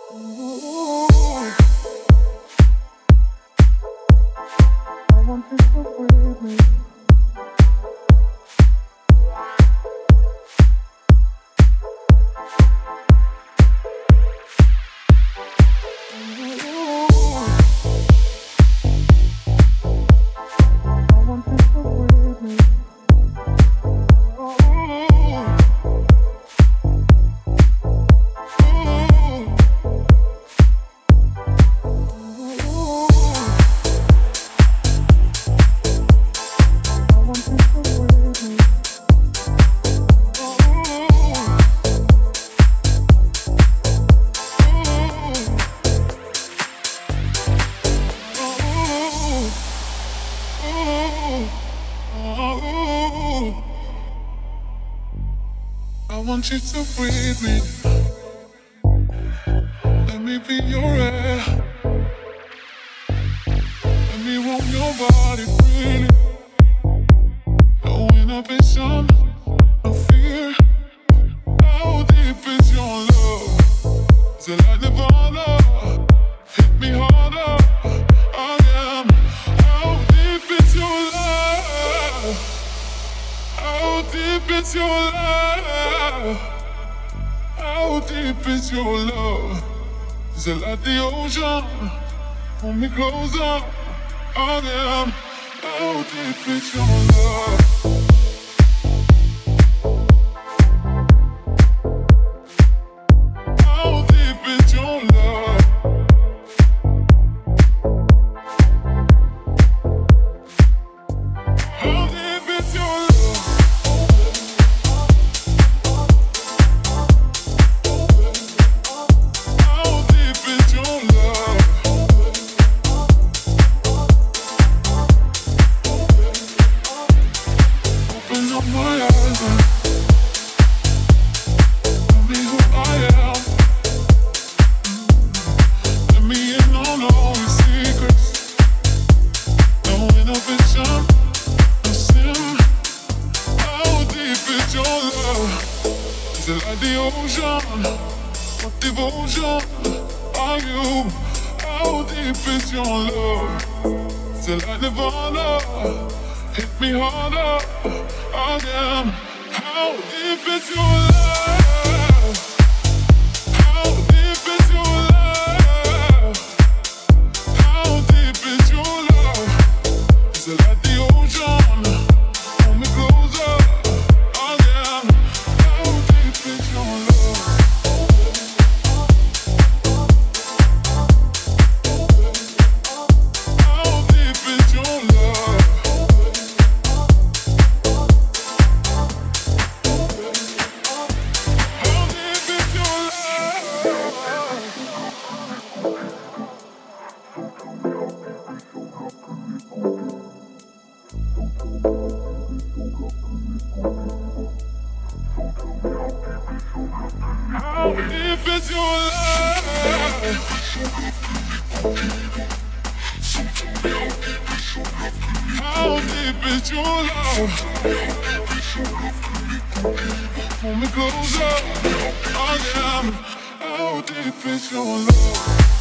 I want you to breathe me. Let me be your air. Let me warm your body freely. No inhibition, no fear. How deep is your love? Is it like Nirvana? Hit me harder again. How deep is your love? How deep is your love? How deep is your love? Is it like the ocean? Pull me closer again. How deep is your love? How deep is your love? How deep is your love? Open up my eyes and tell me who I am. Let me in on all your secrets. No inhibition, no sin. How deep is your love? Is it like the ocean? What devotion are you? How deep is your love? Is it like Nirvana? Hit me harder again. How deep is your love? How deep is your love? How deep is your love? Is it like the ocean? Pull me closer again. How deep is your love? How deep is your love? How deep is your love? How deep is your love? Pull me closer again. How deep is your love?